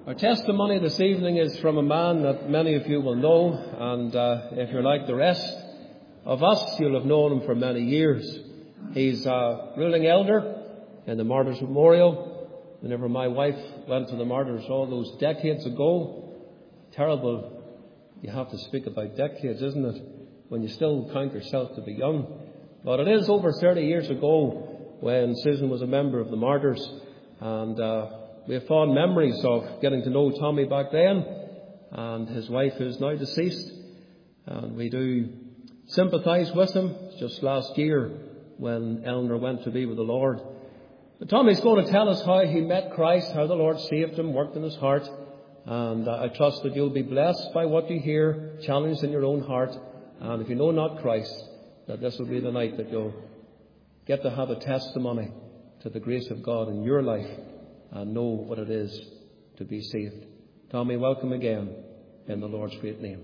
Our testimony this evening is from a man that many of you will know, and if you're like the rest of us, you'll have known him for many years. He's a ruling elder in the Martyrs Memorial. Whenever my wife went to the Martyrs all those decades ago, terrible, you have to speak about decades, isn't it, when you still count yourself to be young. But it is over 30 years ago when Susan was a member of the Martyrs, and we have fond memories of getting to know Tommy back then and his wife, who is now deceased. And we do sympathise with him. Just last year when Eleanor went to be with the Lord. But Tommy's going to tell us how he met Christ, how the Lord saved him, worked in his heart. And I trust that you'll be blessed by what you hear, challenged in your own heart. And if you know not Christ, that this will be the night that you'll get to have a testimony to the grace of God in your life and know what it is to be saved. Tommy, welcome again in the Lord's great name.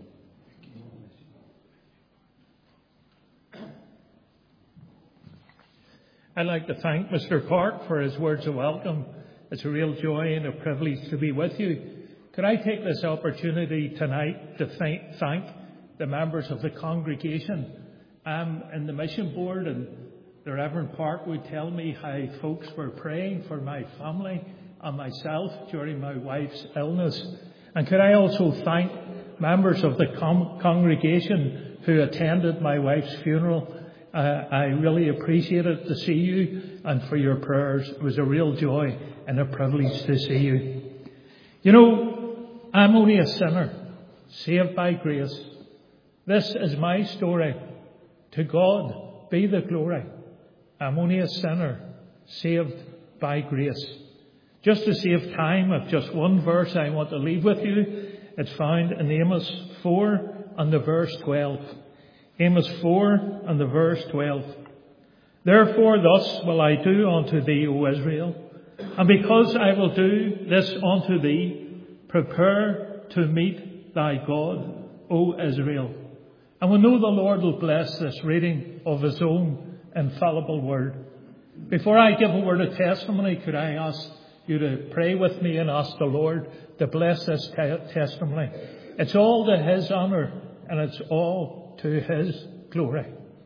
I'd like to thank Mr. Cork for his words of welcome. It's a real joy and a privilege to be with you. Could I take this opportunity tonight to thank the members of the congregation and the mission board, and the Reverend Park would tell me how folks were praying for my family and myself during my wife's illness. And could I also thank members of the congregation who attended my wife's funeral. I really appreciated to see you and for your prayers. It was a real joy and a privilege to see you. You know, I'm only a sinner, saved by grace. This is my story. To God be the glory. I'm only a sinner, saved by grace. Just to save time, I've just one verse I want to leave with you. It's found in Amos 4 and the verse 12. Amos 4 and the verse 12. Therefore thus will I do unto thee, O Israel, and because I will do this unto thee, prepare to meet thy God, O Israel. And we know the Lord will bless this reading of his own infallible word. Before I give a word of testimony, could I ask you to pray with me and ask the Lord to bless this testimony. It's all to his honour and it's all to his glory.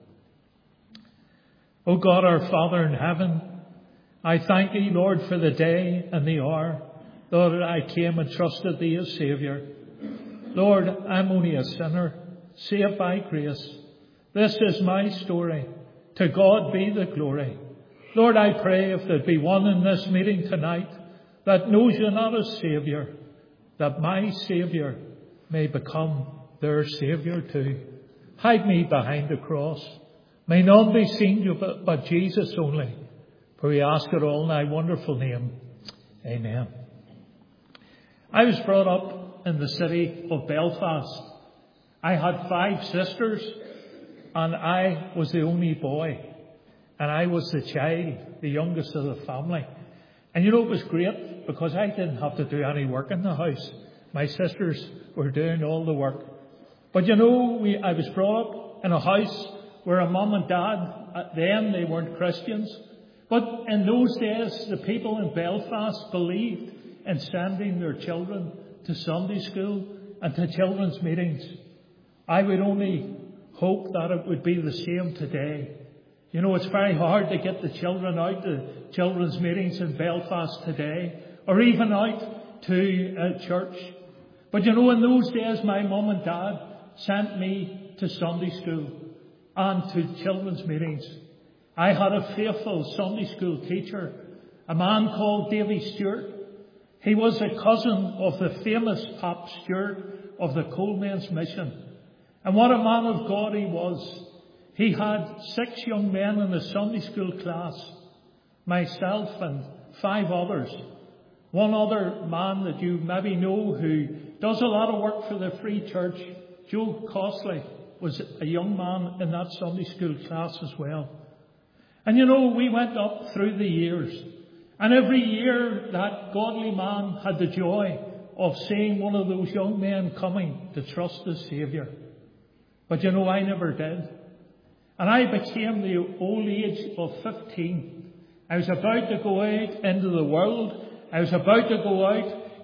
O God, our Father in heaven, I thank thee, Lord, for the day and the hour, Lord, that I came and trusted thee as Saviour. Lord, I'm only a sinner, saved by grace. This is my story. To God be the glory. Lord, I pray if there be one in this meeting tonight that knows you not as Saviour, that my Saviour may become their Saviour too. Hide me behind the cross. May none be seen but Jesus only. For we ask it all in thy wonderful name. Amen. I was brought up in the city of Belfast. I had 5 sisters and I was the only boy. And I was the child, the youngest of the family. And you know, it was great because I didn't have to do any work in the house. My sisters were doing all the work. But you know, I was brought up in a house where a mum and dad, then they weren't Christians. But in those days, the people in Belfast believed in sending their children to Sunday school and to children's meetings. I would only hope that it would be the same today. You know, it's very hard to get the children out to children's meetings in Belfast today, or even out to a church. But you know, in those days, my mum and dad sent me to Sunday school and to children's meetings. I had a faithful Sunday school teacher, a man called Davy Stewart. He was a cousin of the famous Pop Stewart of the Coalmen's Mission. And what a man of God he was. He had 6 young men in the Sunday school class, myself and 5 others. One other man that you maybe know who does a lot of work for the Free Church, Joe Costley, was a young man in that Sunday school class as well. And you know, we went up through the years. And every year that godly man had the joy of seeing one of those young men coming to trust the Saviour. But you know, I never did. And I became the old age of 15. I was about to go out into the world. I was about to go out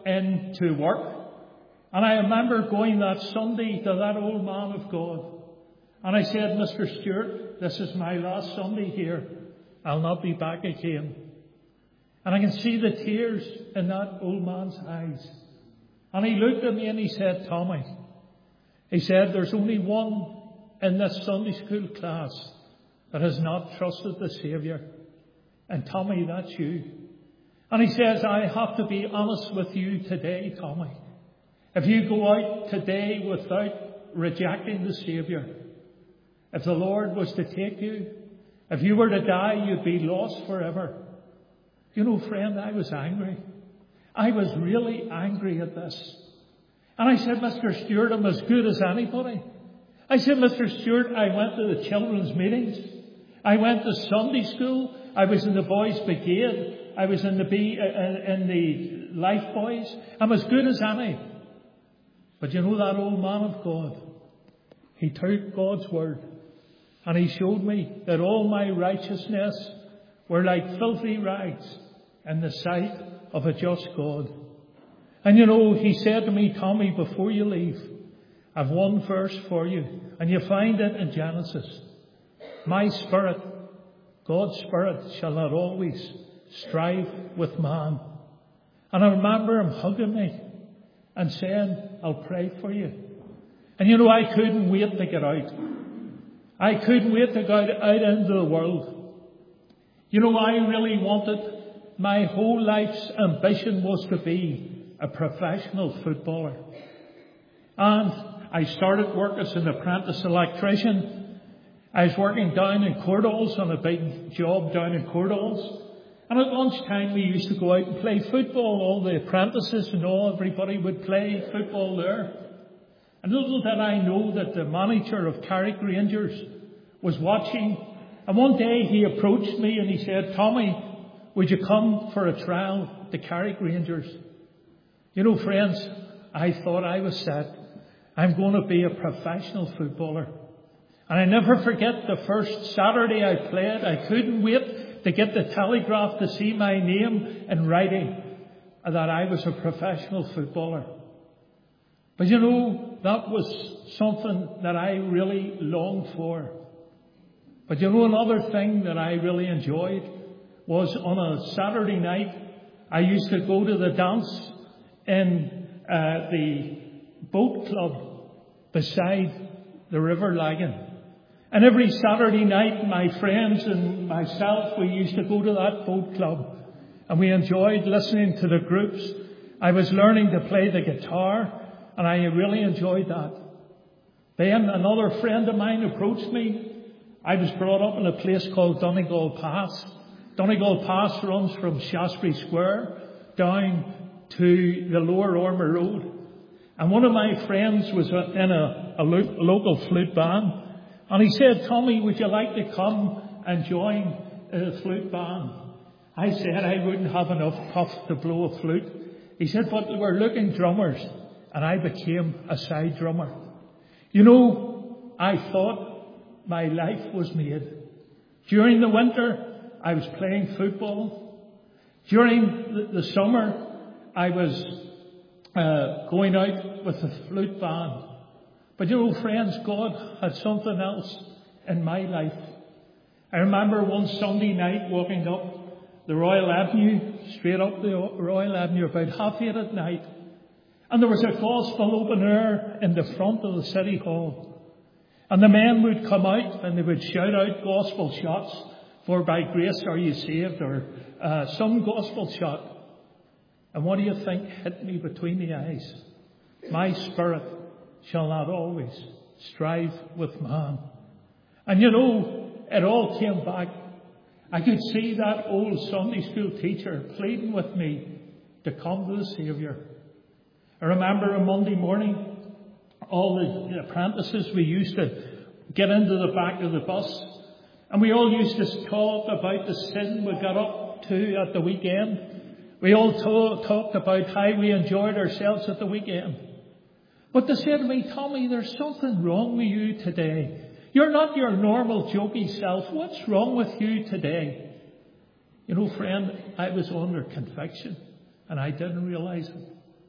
into work. And I remember going that Sunday to that old man of God. And I said, Mr. Stewart, this is my last Sunday here. I'll not be back again. And I can see the tears in that old man's eyes. And he looked at me and he said, Tommy, he said, there's only one in this Sunday school class that has not trusted the Saviour. And Tommy, that's you. And he says, I have to be honest with you today, Tommy. If you go out today without rejecting the Saviour, if the Lord was to take you, if you were to die, you'd be lost forever. You know, friend, I was angry. I was really angry at this. And I said, Mr. Stewart, I'm as good as anybody. I said, Mr. Stewart, I went to the children's meetings. I went to Sunday school. I was in the boys' brigade. I was in the Life Boys. I'm as good as any. But you know that old man of God, he took God's word and he showed me that all my righteousness were like filthy rags in the sight of a just God. And you know, he said to me, Tommy, before you leave, I've one verse for you. And you find it in Genesis. My spirit, God's spirit, shall not always strive with man. And I remember him hugging me and saying, I'll pray for you. And you know, I couldn't wait to get out. I couldn't wait to go out into the world. You know, I really wanted, my whole life's ambition was to be a professional footballer. And I started work as an apprentice electrician. I was working down in Courdalls on a big job down in Courdalls. And at lunchtime we used to go out and play football. All the apprentices and all, everybody would play football there. And little did I know that the manager of Carrick Rangers was watching. And one day he approached me and he said, Tommy, would you come for a trial to Carrick Rangers? You know, friends, I thought I was set. I'm going to be a professional footballer. And I never forget the first Saturday I played. I couldn't wait to get the telegraph to see my name in writing that I was a professional footballer. But you know, that was something that I really longed for. But you know, another thing that I really enjoyed was on a Saturday night, I used to go to the dance in the boat club beside the River Lagan. And every Saturday night, my friends and myself, we used to go to that boat club. And we enjoyed listening to the groups. I was learning to play the guitar, and I really enjoyed that. Then another friend of mine approached me. I was brought up in a place called Donegal Pass. Donegal Pass runs from Shaftesbury Square down to the Lower Ormer Road. And one of my friends was in a local flute band. And he said, Tommy, would you like to come and join the flute band? I said I wouldn't have enough puff to blow a flute. He said, but we're looking drummers. And I became a side drummer. You know, I thought my life was made. During the winter, I was playing football. During the summer, I was going out with the flute band. But you know, friends, God had something else in my life. I remember one Sunday night walking up the Royal Avenue, straight up the Royal Avenue, about 8:30 at night. And there was a gospel open air in the front of the City Hall. And the men would come out and they would shout out gospel shots, for by grace are you saved, or some gospel shot. And what do you think hit me between the eyes? My spirit shall not always strive with man. And you know, it all came back. I could see that old Sunday school teacher pleading with me to come to the Saviour. I remember a Monday morning, all the apprentices, we used to get into the back of the bus, and we all used to talk about the sin we got up to at the weekend. We all talked about how we enjoyed ourselves at the weekend. But they said to me, Tommy, there's something wrong with you today. You're not your normal jokey self. What's wrong with you today? You know, friend, I was under conviction, and I didn't realize it.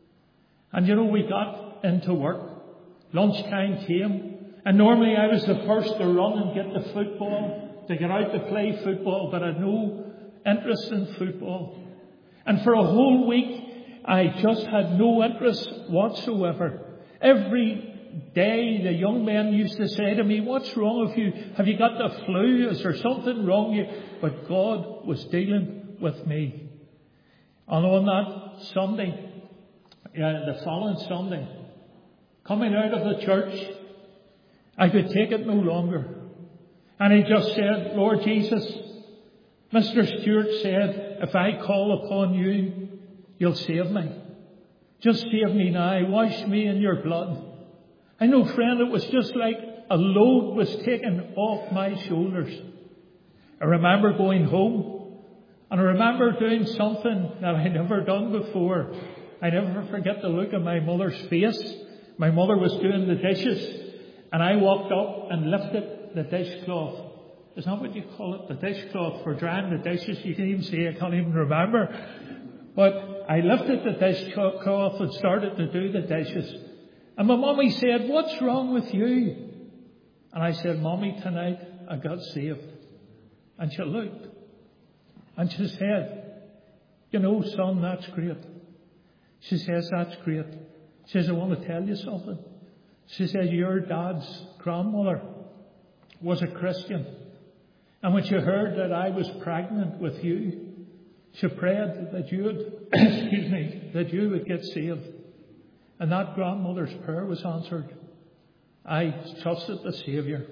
And we got into work. Lunchtime came. And normally I was the first to run and get the football, to get out to play football, but I had no interest in football. And for a whole week, I just had no interest whatsoever. Every day, the young men used to say to me, "What's wrong with you? Have you got the flu? Is there something wrong with you?" But God was dealing with me. And on that Sunday, the following Sunday, coming out of the church, I could take it no longer. And I just said, "Lord Jesus, Mr. Stewart said, if I call upon you, you'll save me. Just save me now. Wash me in your blood." I know, friend, it was just like a load was taken off my shoulders. I remember going home, and I remember doing something that I never done before. I never forget the look on my mother's face. My mother was doing the dishes, and I walked up and lifted the dishcloth. Is that what you call it? The dishcloth for drying the dishes. You can even see, I can't even remember. But I lifted the dishcloth and started to do the dishes. And my mommy said, "What's wrong with you?" And I said, "Mommy, tonight I got saved." And she looked. And she said, "Son, that's great." She says, "That's great." She says, "I want to tell you something." She said, "Your dad's grandmother was a Christian. And when she heard that I was pregnant with you, she prayed that you would, that you would get saved. And that grandmother's prayer was answered. I trusted the Saviour."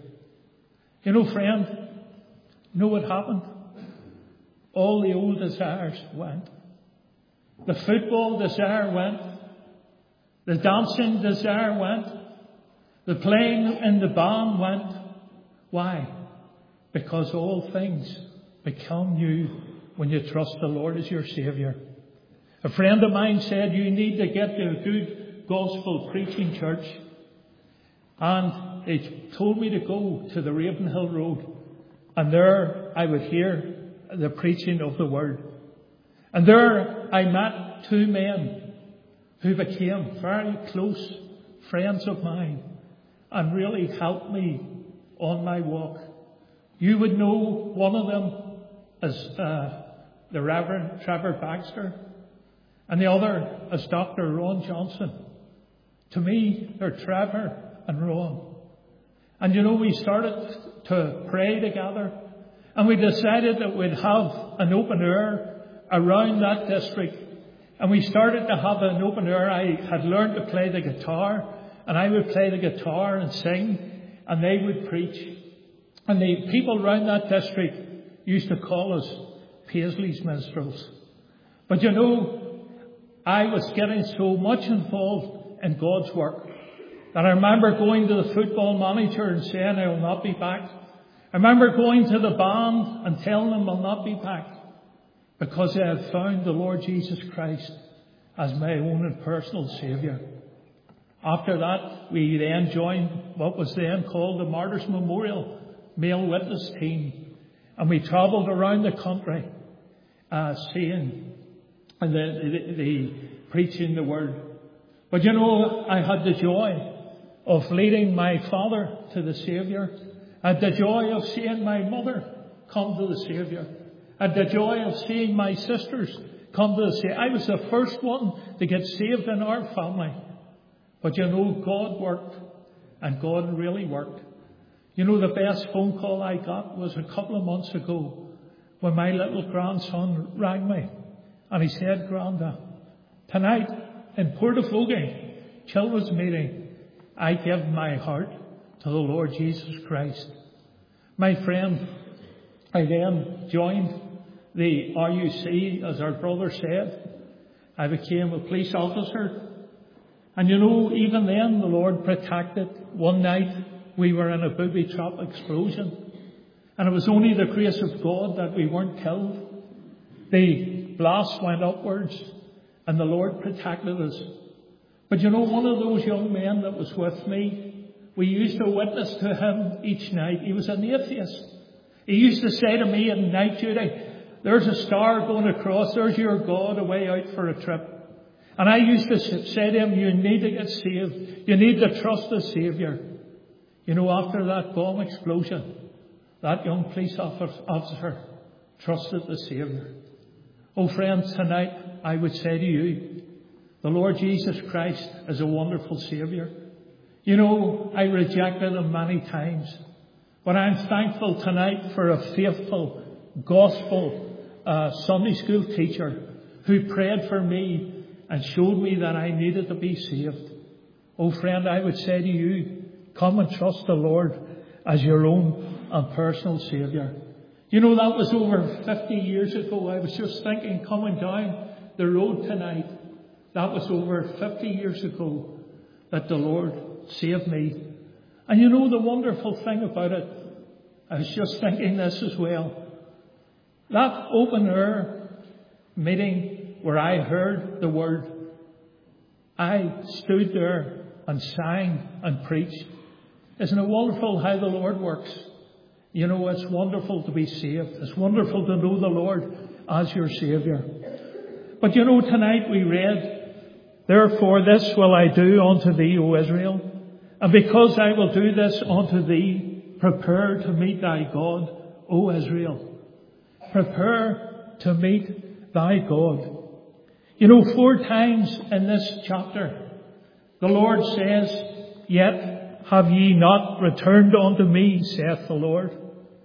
Friend, what happened? All the old desires went. The football desire went. The dancing desire went. The playing in the band went. Why? Because all things become new when you trust the Lord as your Saviour. A friend of mine said, "You need to get to a good gospel preaching church." And they told me to go to the Ravenhill Road. And there I would hear the preaching of the Word. And there I met two men who became very close friends of mine and really helped me on my walk. You would know one of them as the Reverend Trevor Baxter, and the other as Dr. Ron Johnson. To me, they're Trevor and Ron. And we started to pray together, and we decided that we'd have an open air around that district. And we started to have an open air. I had learned to play the guitar, and I would play the guitar and sing, and they would preach. And the people around that district used to call us Paisley's Minstrels. But I was getting so much involved in God's work that I remember going to the football manager and saying, "I will not be back." I remember going to the band and telling them I'll not be back, because I had found the Lord Jesus Christ as my own and personal Saviour. After that, we then joined what was then called the Martyrs Memorial Male Witness Team. And we travelled around the country seeing the preaching the Word. But I had the joy of leading my father to the Saviour. I had the joy of seeing my mother come to the Saviour. I had the joy of seeing my sisters come to the Saviour. I was the first one to get saved in our family. But God worked, and God really worked. The best phone call I got was a couple of months ago when my little grandson rang me. And he said, "Granda, tonight in Portafogie children's meeting, I give my heart to the Lord Jesus Christ." My friend, I then joined the RUC, as our brother said. I became a police officer. And even then the Lord protected. One night we were in a booby trap explosion. And it was only the grace of God that we weren't killed. The blast went upwards and the Lord protected us. But one of those young men that was with me, we used to witness to him each night. He was an atheist. He used to say to me in night duty, "There's a star going across. There's your God away out for a trip." And I used to say to him, you need to get saved. You need to trust the Saviour. You know, after that bomb explosion, that young police officer trusted the Saviour. Oh, friends, tonight I would say to you, the Lord Jesus Christ is a wonderful Saviour. You know, I rejected him many times, but I'm thankful tonight for a faithful gospel Sunday school teacher who prayed for me and showed me that I needed to be saved. Oh, friend, I would say to you, come and trust the Lord as your own and personal Saviour. You know, that was over 50 years ago. I was just thinking, coming down the road tonight, that was over 50 years ago that the Lord saved me. And you know the wonderful thing about it, I was just thinking this as well. That open air meeting where I heard the word, I stood there and sang and preached. Isn't it wonderful how the Lord works? You know, it's wonderful to be saved. It's wonderful to know the Lord as your Saviour. But you know, tonight we read, therefore this will I do unto thee, O Israel, and because I will do this unto thee, prepare to meet thy God, O Israel. Prepare to meet thy God. You know, 4 times in this chapter, the Lord says, yet have ye not returned unto me, saith the Lord.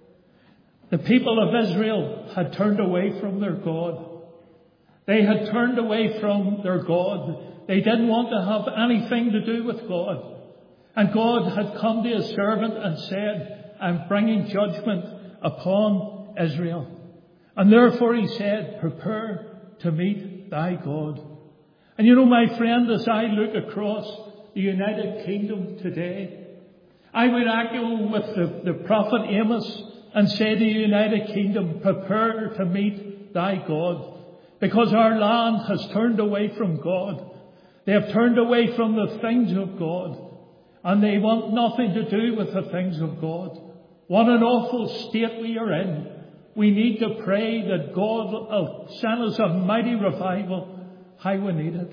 The people of Israel had turned away from their God. They had turned away from their God. They didn't want to have anything to do with God. And God had come to his servant and said, I'm bringing judgment upon Israel. And therefore he said, prepare to meet thy God. And you know, my friend, as I look across the United Kingdom today, I would echo with the prophet Amos and say to the United Kingdom, prepare to meet thy God. Because our land has turned away from God. They have turned away from the things of God. And they want nothing to do with the things of God. What an awful state we are in. We need to pray that God will send us a mighty revival. How we need it.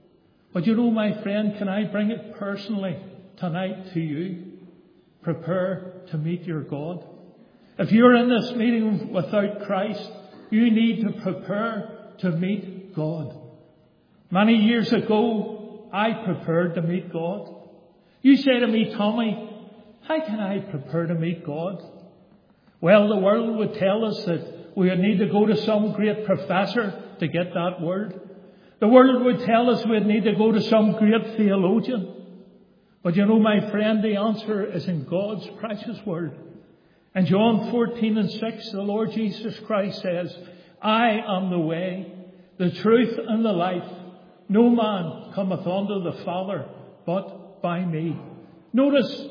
But you know, my friend, can I bring it personally tonight to you? Prepare to meet your God. If you're in this meeting without Christ, you need to prepare to meet God. Many years ago, I prepared to meet God. You say to me, Tommy, how can I prepare to meet God? Well, the world would tell us that we would need to go to some great professor to get that word. The world would tell us we'd need to go to some great theologian. But you know, my friend, the answer is in God's precious word. In John 14:6, the Lord Jesus Christ says, I am the way, the truth, and the life. No man cometh unto the Father but by me. Notice,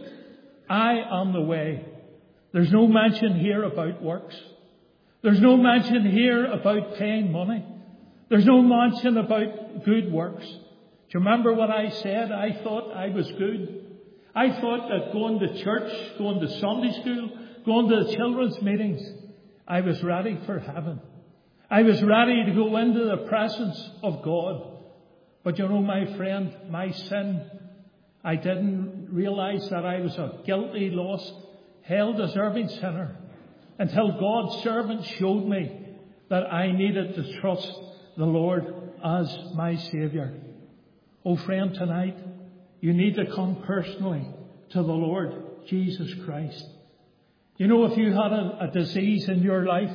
I am the way. There's no mention here about works. There's no mention here about paying money. There's no mention about good works. Do you remember what I said? I thought I was good. I thought that going to church, going to Sunday school, going to the children's meetings, I was ready for heaven. I was ready to go into the presence of God. But you know, my friend, my sin, I didn't realize that I was a guilty, lost, hell-deserving sinner until God's servant showed me that I needed to trust the Lord as my Saviour. Oh, friend, tonight, you need to come personally to the Lord Jesus Christ. You know, if you had a disease in your life,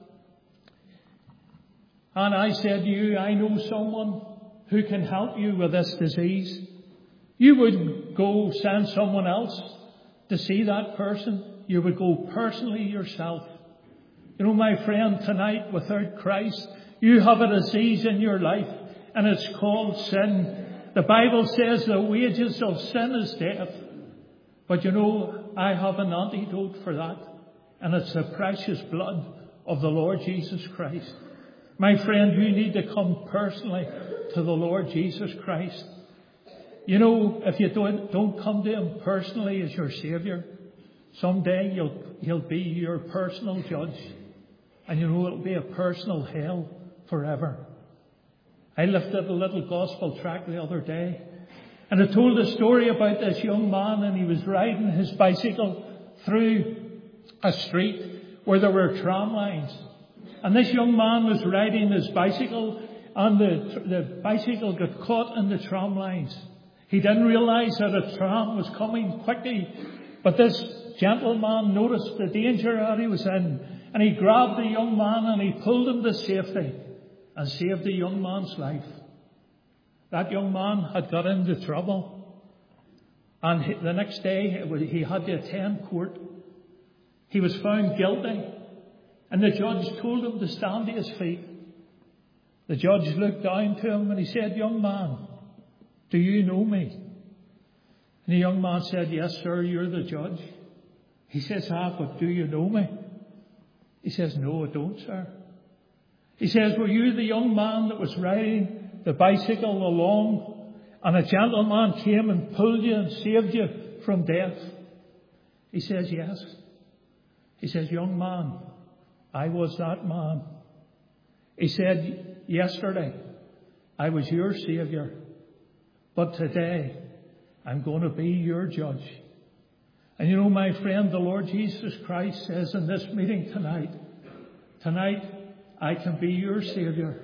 and I said to you, I know someone who can help you with this disease, you wouldn't go send someone else to see that person. You would go personally yourself. You know, my friend, tonight, without Christ, you have a disease in your life, and it's called sin. The Bible says the wages of sin is death. But you know, I have an antidote for that, and it's the precious blood of the Lord Jesus Christ. My friend, you need to come personally to the Lord Jesus Christ. You know, if you don't come to Him personally as your Saviour, someday He'll be your personal judge. And you know, it'll be a personal hell forever. I lifted a little gospel tract the other day, and it told a story about this young man, and he was riding his bicycle through a street where there were tram lines. And this young man was riding his bicycle, and the bicycle got caught in the tram lines. He didn't realize that a tram was coming quickly, but this gentleman noticed the danger that he was in, and he grabbed the young man and he pulled him to safety and saved the young man's life. That young man had got into trouble, and the next day he had to attend court. He was found guilty, and the judge told him to stand to his feet. The judge looked down to him and he said, "Young man, do you know me?" And the young man said, "Yes, sir, you're the judge." He says, "But do you know me?" He says, "No, I don't, sir." He says, "Were you the young man that was riding the bicycle along, and a gentleman came and pulled you and saved you from death?" He says, "Yes." He says, "Young man, I was that man." He said, "Yesterday, I was your saviour, but today, I'm going to be your judge." And you know, my friend, the Lord Jesus Christ says in this meeting tonight, I can be your saviour.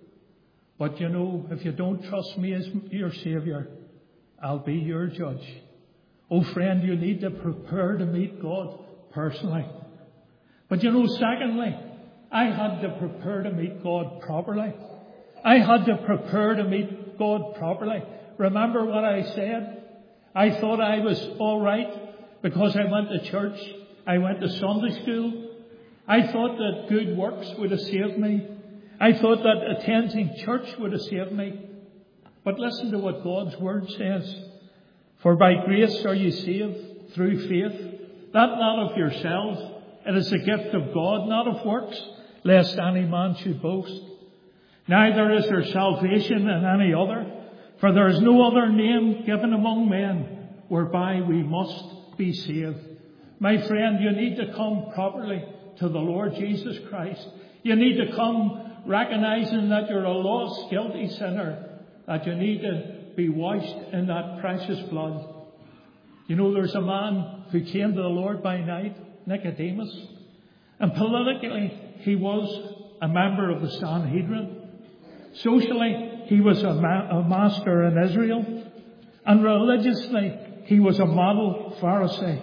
But you know, if you don't trust me as your saviour, I'll be your judge. Oh friend, you need to prepare to meet God personally. But you know, secondly, I had to prepare to meet God properly. I had to prepare to meet God properly. Remember what I said? I thought I was all right because I went to church. I went to Sunday school. I thought that good works would have saved me. I thought that attending church would have saved me. But listen to what God's Word says. "For by grace are you saved through faith, that not of yourselves. It is a gift of God, not of works, lest any man should boast. Neither is there salvation in any other, for there is no other name given among men whereby we must be saved." My friend, you need to come properly to the Lord Jesus Christ. You need to come recognizing that you're a lost, guilty sinner, that you need to be washed in that precious blood. You know, there's a man who came to the Lord by night, Nicodemus, and politically he was a member of the Sanhedrin. Socially, he was a master in Israel, and religiously, he was a model Pharisee.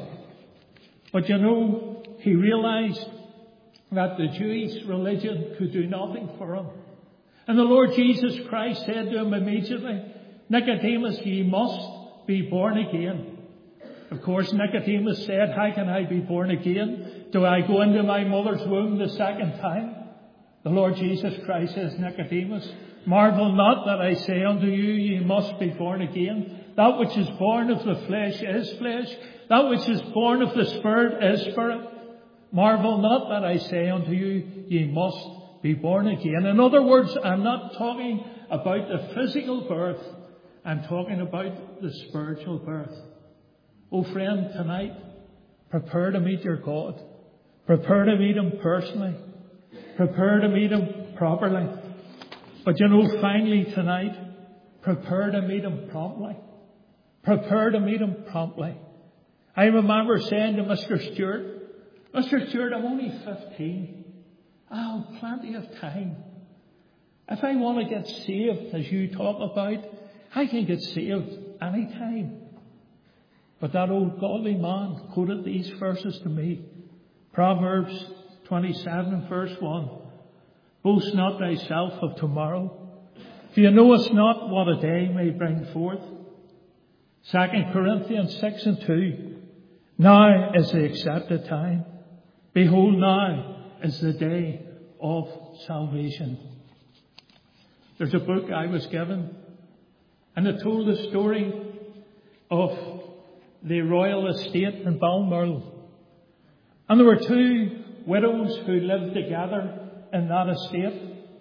But you know, he realized that the Jewish religion could do nothing for him. And the Lord Jesus Christ said to him immediately, "Nicodemus, ye must be born again." Of course, Nicodemus said, "How can I be born again? Do I go into my mother's womb the second time?" The Lord Jesus Christ says, "Nicodemus, marvel not that I say unto you, ye must be born again. That which is born of the flesh is flesh. That which is born of the Spirit is spirit. Marvel not that I say unto you, ye must be born again." In other words, I'm not talking about the physical birth. I'm talking about the spiritual birth. Oh friend, tonight, prepare to meet your God. Prepare to meet Him personally. Prepare to meet Him properly. But you know, finally tonight, prepare to meet Him promptly. Prepare to meet Him promptly. I remember saying to Mr. Stewart, "Mr. Stewart, I'm only 15. I have plenty of time. If I want to get saved, as you talk about, I can get saved any time." But that old godly man quoted these verses to me. Proverbs 27 verse 1. "Boast not thyself of tomorrow, for you knowest not what a day may bring forth." 2 Corinthians 6 and 2. "Now is the accepted time. Behold, now is the day of salvation." There's a book I was given, and it told the story of the royal estate in Balmoral. And there were two widows who lived together in that estate.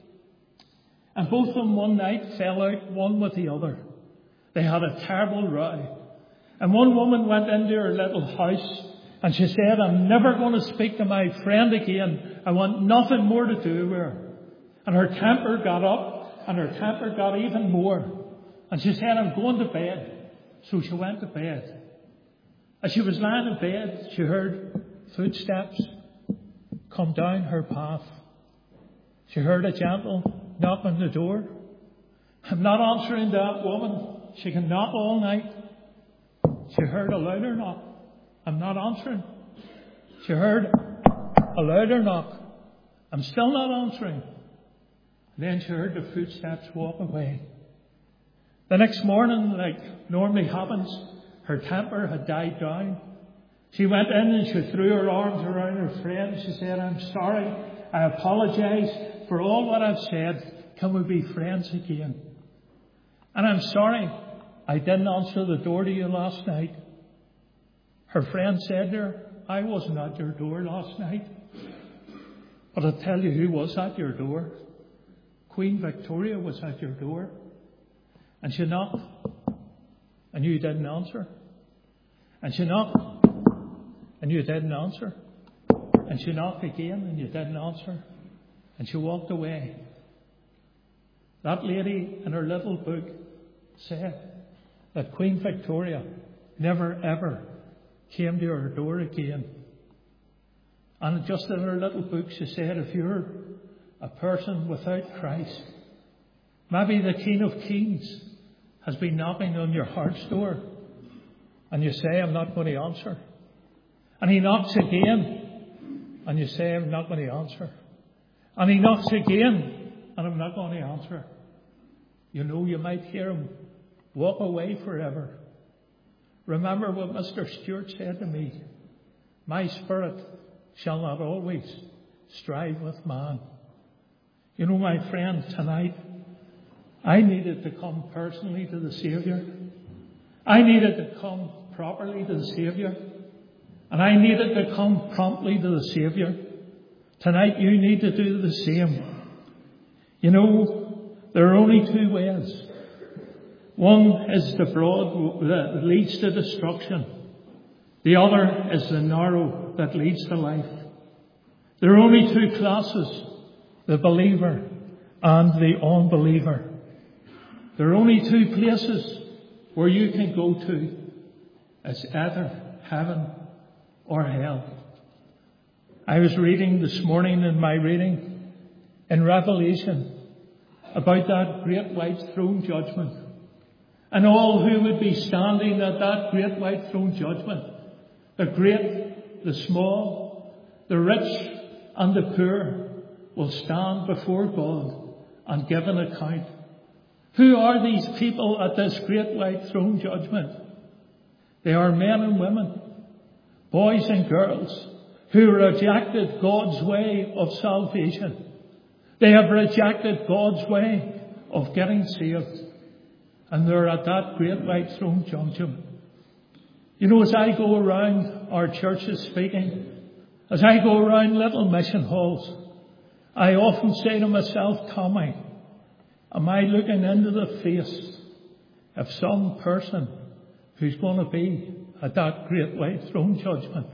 And both of them one night fell out one with the other. They had a terrible row. And one woman went into her little house and she said, "I'm never going to speak to my friend again. I want nothing more to do with her." And her temper got up and her temper got even more. And she said, I'm going to bed. So she went to bed. As she was lying in bed, she heard footsteps come down her path. She heard a gentle knock on the door. I'm not answering that woman. She can knock all night. She heard a louder knock. I'm not answering. She heard a louder knock. I'm still not answering. Then she heard the footsteps walk away. The next morning, like normally happens, her temper had died down. She went in and she threw her arms around her friend. She said, I'm sorry. I apologize for all what I've said. Can we be friends again? And I'm sorry I didn't answer the door to you last night. Her friend said to her, I wasn't at your door last night. But I'll tell you who was at your door. Queen Victoria was at your door. And she knocked. And you didn't answer. And she knocked. And you didn't answer. And she knocked again and you didn't answer. And she walked away. That lady in her little book said that Queen Victoria never ever came to her door again. And just in her little book she said, if you're a person without Christ, maybe the King of Kings has been knocking on your heart's door, and you say, I'm not going to answer. And he knocks again, and you say, I'm not going to answer. And he knocks again, and I'm not going to answer. You know, you might hear him walk away forever. Remember what Mr. Stewart said to me, my spirit shall not always strive with man. You know, my friend, tonight, I needed to come personally to the Saviour. I needed to come properly to the Saviour. And I needed to come promptly to the Saviour. Tonight you need to do the same. You know, there are only two ways. One is the broad that leads to destruction. The other is the narrow that leads to life. There are only two classes, the believer and the unbeliever. There are only two places where you can go to. It's either heaven or hell. I was reading this morning in my reading in Revelation about that great white throne judgment. And all who would be standing at that great white throne judgment, the great, the small, the rich and the poor, will stand before God and give an account. Who are these people at this great white throne judgment? They are men and women, boys and girls, who rejected God's way of salvation. They have rejected God's way of getting saved. And they're at that great white throne judgment. You know, as I go around our churches speaking, as I go around little mission halls, I often say to myself, Tommy, am I looking into the face of some person who's going to be at that great white throne judgment?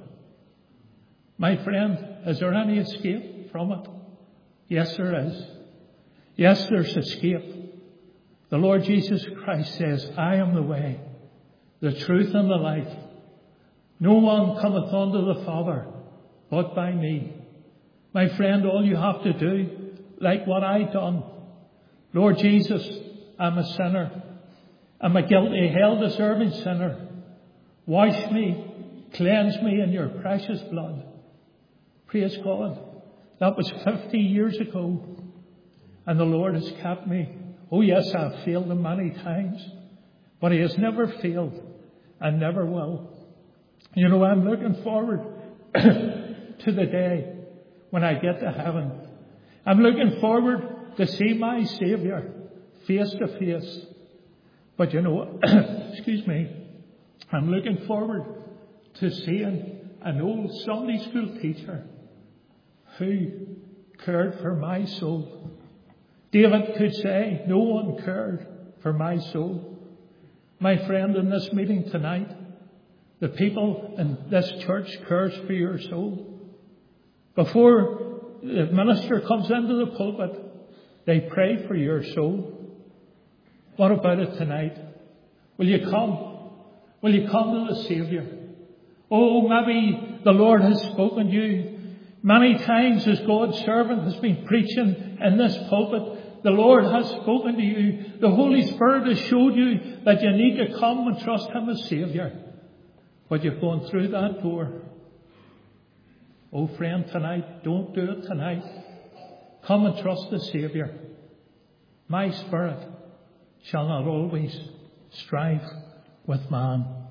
My friend, is there any escape from it? Yes, there is. Yes, there's escape. The Lord Jesus Christ says, I am the way, the truth and the life. No one cometh unto the Father but by me. My friend, all you have to do, like what I done, Lord Jesus, I'm a sinner. I'm a guilty, hell-deserving sinner. Wash me, cleanse me in your precious blood. Praise God. That was 50 years ago. And the Lord has kept me. Oh yes, I've failed him many times. But he has never failed and never will. You know, I'm looking forward to the day when I get to heaven. I'm looking forward to see my Saviour face to face. But you know, excuse me, I'm looking forward to seeing an old Sunday school teacher who cared for my soul. David could say, no one cared for my soul. My friend, in this meeting tonight, the people in this church cares for your soul. Before the minister comes into the pulpit, They pray for your soul. What about it tonight? Will you come? Will you come to the Saviour? Oh, maybe the Lord has spoken to you. Many times as God's servant has been preaching in this pulpit, the Lord has spoken to you. The Holy Spirit has showed you that you need to come and trust Him as Saviour. But you're going through that door. Oh, friend, tonight, don't do it tonight. Come and trust the Saviour. My spirit shall not always strive with man.